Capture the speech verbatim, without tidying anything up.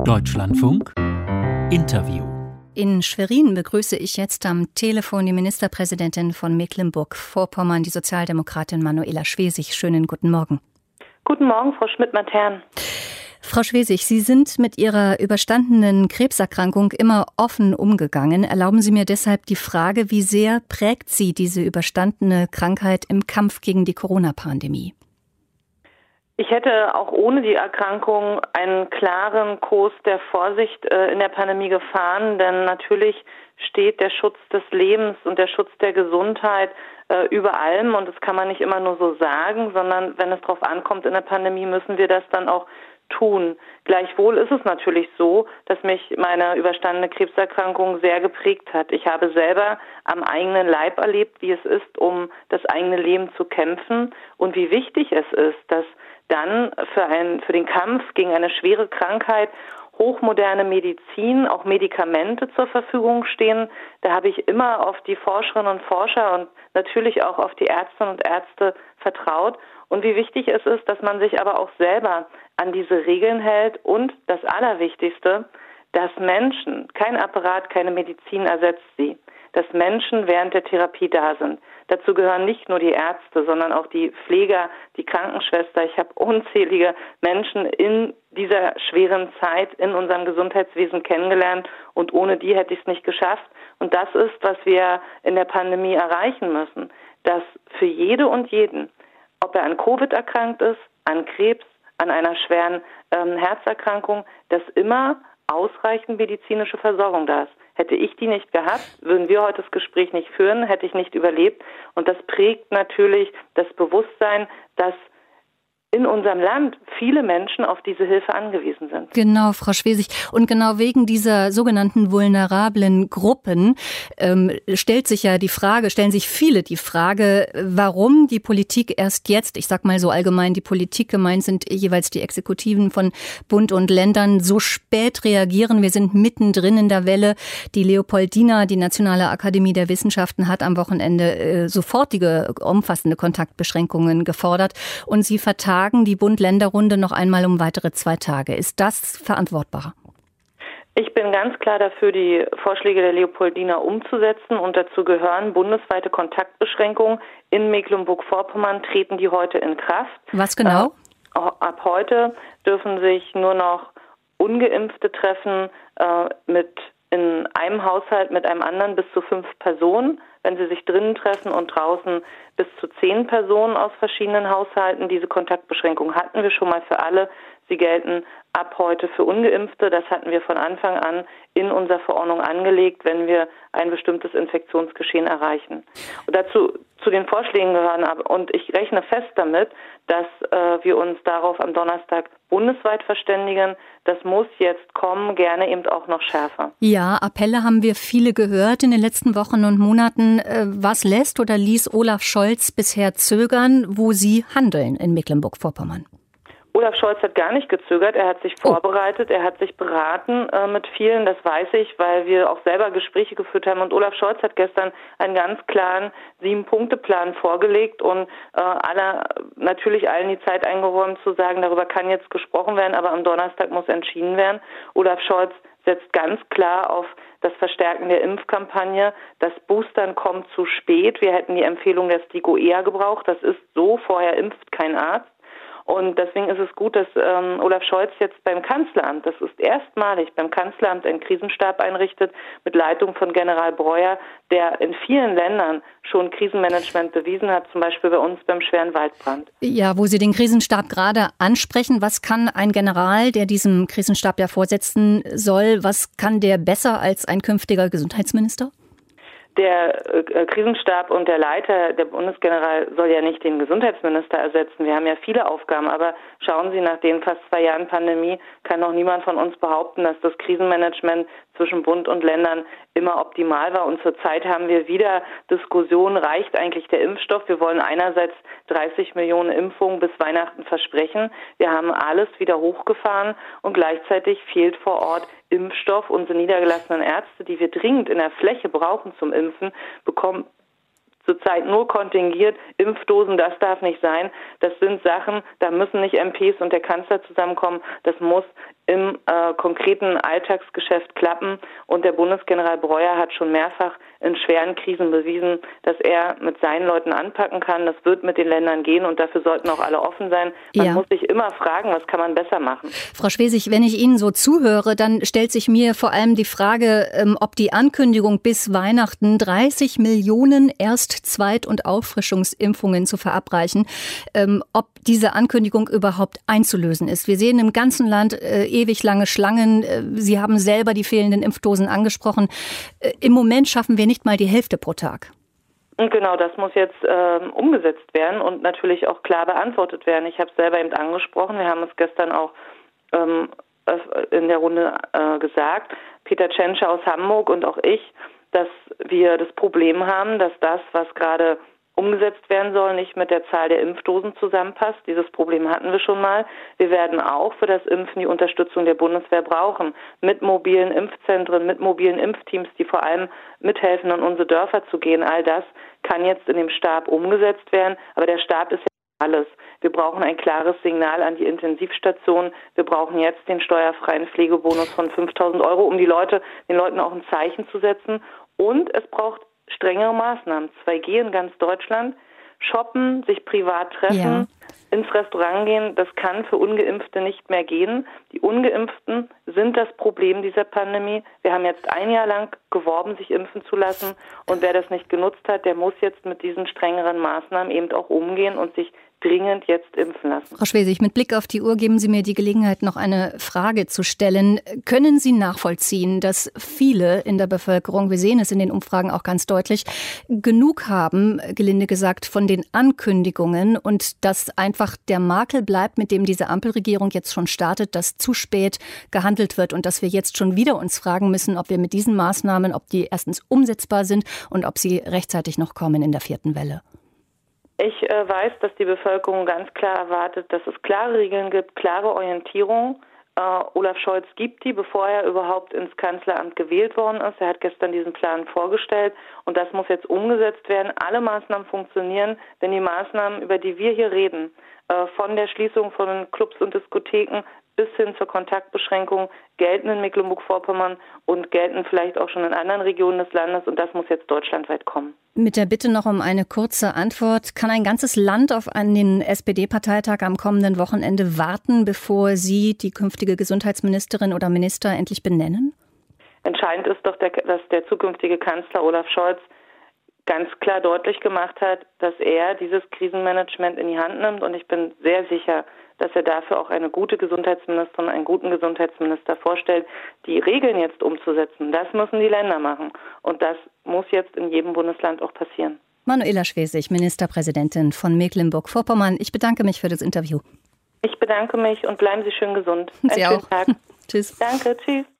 Deutschlandfunk Interview. In Schwerin begrüße ich jetzt am Telefon die Ministerpräsidentin von Mecklenburg-Vorpommern, die Sozialdemokratin Manuela Schwesig. Schönen guten Morgen. Guten Morgen, Frau Schmidt-Matern. Frau Schwesig, Sie sind mit Ihrer überstandenen Krebserkrankung immer offen umgegangen. Erlauben Sie mir deshalb die Frage, wie sehr prägt Sie diese überstandene Krankheit im Kampf gegen die Corona-Pandemie? Ich hätte auch ohne die Erkrankung einen klaren Kurs der Vorsicht äh, in der Pandemie gefahren, denn natürlich steht der Schutz des Lebens und der Schutz der Gesundheit äh, über allem, und das kann man nicht immer nur so sagen, sondern wenn es darauf ankommt in der Pandemie, müssen wir das dann auch tun. Gleichwohl ist es natürlich so, dass mich meine überstandene Krebserkrankung sehr geprägt hat. Ich habe selber am eigenen Leib erlebt, wie es ist, um das eigene Leben zu kämpfen und wie wichtig es ist, dass dann für, ein, für den Kampf gegen eine schwere Krankheit hochmoderne Medizin, auch Medikamente zur Verfügung stehen. Da habe ich immer auf die Forscherinnen und Forscher und natürlich auch auf die Ärztinnen und Ärzte vertraut. Und wie wichtig es ist, dass man sich aber auch selber an diese Regeln hält. Und das Allerwichtigste, dass Menschen, kein Apparat, keine Medizin ersetzt sie, dass Menschen während der Therapie da sind. Dazu gehören nicht nur die Ärzte, sondern auch die Pfleger, die Krankenschwester. Ich habe unzählige Menschen in dieser schweren Zeit in unserem Gesundheitswesen kennengelernt, und ohne die hätte ich es nicht geschafft. Und das ist, was wir in der Pandemie erreichen müssen, dass für jede und jeden, ob er an Covid erkrankt ist, an Krebs, an einer schweren ähm, Herzerkrankung, dass immer ausreichend medizinische Versorgung da ist. Hätte ich die nicht gehabt, würden wir heute das Gespräch nicht führen, hätte ich nicht überlebt. Und das prägt natürlich das Bewusstsein, dass in unserem Land viele Menschen auf diese Hilfe angewiesen sind. Genau, Frau Schwesig. Und genau wegen dieser sogenannten vulnerablen Gruppen ähm, stellt sich ja die Frage, stellen sich viele die Frage, warum die Politik erst jetzt, ich sag mal so allgemein, die Politik gemeint sind jeweils die Exekutiven von Bund und Ländern, so spät reagieren. Wir sind mittendrin in der Welle. Die Leopoldina, die Nationale Akademie der Wissenschaften, hat am Wochenende äh, sofortige, umfassende Kontaktbeschränkungen gefordert, und sie vertagen die Bund-Länder-Runde noch einmal um weitere zwei Tage. Ist das verantwortbar? Ich bin ganz klar dafür, die Vorschläge der Leopoldina umzusetzen, und dazu gehören bundesweite Kontaktbeschränkungen. In Mecklenburg-Vorpommern treten die heute in Kraft. Was genau? Äh, ab heute dürfen sich nur noch Ungeimpfte treffen äh, mit in einem Haushalt mit einem anderen bis zu fünf Personen. Wenn sie sich drinnen treffen, und draußen bis zu zehn Personen aus verschiedenen Haushalten. Diese Kontaktbeschränkungen hatten wir schon mal für alle. Sie gelten ab heute für Ungeimpfte. Das hatten wir von Anfang an in unserer Verordnung angelegt, wenn wir ein bestimmtes Infektionsgeschehen erreichen. Und dazu zu den Vorschlägen gehören aber, und ich rechne fest damit, dass äh, wir uns darauf am Donnerstag bundesweit verständigen. Das muss jetzt kommen, gerne eben auch noch schärfer. Ja, Appelle haben wir viele gehört in den letzten Wochen und Monaten. Was lässt oder ließ Olaf Scholz bisher zögern, wo Sie handeln in Mecklenburg-Vorpommern? Olaf Scholz hat gar nicht gezögert, er hat sich vorbereitet, er hat sich beraten äh, mit vielen, das weiß ich, weil wir auch selber Gespräche geführt haben, und Olaf Scholz hat gestern einen ganz klaren Sieben-Punkte-Plan vorgelegt und äh, alle, natürlich allen die Zeit eingeräumt zu sagen, darüber kann jetzt gesprochen werden, aber am Donnerstag muss entschieden werden. Olaf Scholz setzt ganz klar auf das Verstärken der Impfkampagne. Das Boostern kommt zu spät. Wir hätten die Empfehlung der STIKO eher gebraucht. Das ist so, vorher impft kein Arzt. Und deswegen ist es gut, dass ähm, Olaf Scholz jetzt beim Kanzleramt, das ist erstmalig, beim Kanzleramt einen Krisenstab einrichtet mit Leitung von General Breuer, der in vielen Ländern schon Krisenmanagement bewiesen hat, zum Beispiel bei uns beim schweren Waldbrand. Ja, wo Sie den Krisenstab gerade ansprechen, was kann ein General, der diesem Krisenstab ja vorsetzen soll, was kann der besser als ein künftiger Gesundheitsminister? Der äh, Krisenstab und der Leiter, der Bundesgeneral, soll ja nicht den Gesundheitsminister ersetzen. Wir haben ja viele Aufgaben, aber schauen Sie, nach den fast zwei Jahren Pandemie kann noch niemand von uns behaupten, dass das Krisenmanagement zwischen Bund und Ländern immer optimal war. Und zurzeit haben wir wieder Diskussionen, reicht eigentlich der Impfstoff? Wir wollen einerseits dreißig Millionen Impfungen bis Weihnachten versprechen. Wir haben alles wieder hochgefahren, und gleichzeitig fehlt vor Ort Impfstoff. Unsere niedergelassenen Ärzte, die wir dringend in der Fläche brauchen zum Impfen, bekommen zurzeit nur kontingiert. Impfdosen, das darf nicht sein. Das sind Sachen, da müssen nicht M Ps und der Kanzler zusammenkommen. Das muss im äh, konkreten Alltagsgeschäft klappen. Und der Bundesgeneral Breuer hat schon mehrfach in schweren Krisen bewiesen, dass er mit seinen Leuten anpacken kann. Das wird mit den Ländern gehen und dafür sollten auch alle offen sein. Man ja. muss sich immer fragen, was kann man besser machen. Frau Schwesig, wenn ich Ihnen so zuhöre, dann stellt sich mir vor allem die Frage, ob die Ankündigung bis Weihnachten dreißig Millionen Erst-, Zweit- und Auffrischungsimpfungen zu verabreichen, ob diese Ankündigung überhaupt einzulösen ist. Wir sehen im ganzen Land äh, ewig lange Schlangen. Sie haben selber die fehlenden Impfdosen angesprochen. Äh, Im Moment schaffen wir nicht mal die Hälfte pro Tag. Und genau, das muss jetzt ähm, umgesetzt werden und natürlich auch klar beantwortet werden. Ich habe es selber eben angesprochen. Wir haben es gestern auch ähm, in der Runde äh, gesagt. Peter Tschentscher aus Hamburg und auch ich, dass wir das Problem haben, dass das, was gerade umgesetzt werden soll, nicht mit der Zahl der Impfdosen zusammenpasst. Dieses Problem hatten wir schon mal. Wir werden auch für das Impfen die Unterstützung der Bundeswehr brauchen. Mit mobilen Impfzentren, mit mobilen Impfteams, die vor allem mithelfen, in unsere Dörfer zu gehen. All das kann jetzt in dem Stab umgesetzt werden. Aber der Stab ist ja alles. Wir brauchen ein klares Signal an die Intensivstationen. Wir brauchen jetzt den steuerfreien Pflegebonus von fünftausend Euro, um die Leute, den Leuten auch ein Zeichen zu setzen. Und es braucht strengere Maßnahmen. zwei G in ganz Deutschland. Shoppen, sich privat treffen, ja. ins Restaurant gehen, das kann für Ungeimpfte nicht mehr gehen. Die Ungeimpften sind das Problem dieser Pandemie. Wir haben jetzt ein Jahr lang geworben, sich impfen zu lassen. Und wer das nicht genutzt hat, der muss jetzt mit diesen strengeren Maßnahmen eben auch umgehen und sich dringend jetzt impfen lassen. Frau Schwesig, mit Blick auf die Uhr geben Sie mir die Gelegenheit, noch eine Frage zu stellen. Können Sie nachvollziehen, dass viele in der Bevölkerung, wir sehen es in den Umfragen auch ganz deutlich, genug haben, gelinde gesagt, von den Ankündigungen und dass einfach der Makel bleibt, mit dem diese Ampelregierung jetzt schon startet, dass zu spät gehandelt wird und dass wir jetzt schon wieder uns fragen müssen, ob wir mit diesen Maßnahmen, ob die erstens umsetzbar sind und ob sie rechtzeitig noch kommen in der vierten Welle? Ich äh, weiß, dass die Bevölkerung ganz klar erwartet, dass es klare Regeln gibt, klare Orientierung. Äh, Olaf Scholz gibt die, bevor er überhaupt ins Kanzleramt gewählt worden ist. Er hat gestern diesen Plan vorgestellt und das muss jetzt umgesetzt werden. Alle Maßnahmen funktionieren, wenn die Maßnahmen, über die wir hier reden, äh, von der Schließung von Clubs und Diskotheken bis hin zur Kontaktbeschränkung gelten in Mecklenburg-Vorpommern und gelten vielleicht auch schon in anderen Regionen des Landes und das muss jetzt deutschlandweit kommen. Mit der Bitte noch um eine kurze Antwort. Kann ein ganzes Land auf einen S P D-Parteitag am kommenden Wochenende warten, bevor Sie die künftige Gesundheitsministerin oder Minister endlich benennen? Entscheidend ist doch, der, dass der zukünftige Kanzler Olaf Scholz ganz klar deutlich gemacht hat, dass er dieses Krisenmanagement in die Hand nimmt und ich bin sehr sicher, dass er dafür auch eine gute Gesundheitsministerin, einen guten Gesundheitsminister vorstellt, die Regeln jetzt umzusetzen. Das müssen die Länder machen. Und das muss jetzt in jedem Bundesland auch passieren. Manuela Schwesig, Ministerpräsidentin von Mecklenburg-Vorpommern. Ich bedanke mich für das Interview. Ich bedanke mich und bleiben Sie schön gesund. Sie Einen auch. schönen Tag. Tschüss. Danke, tschüss.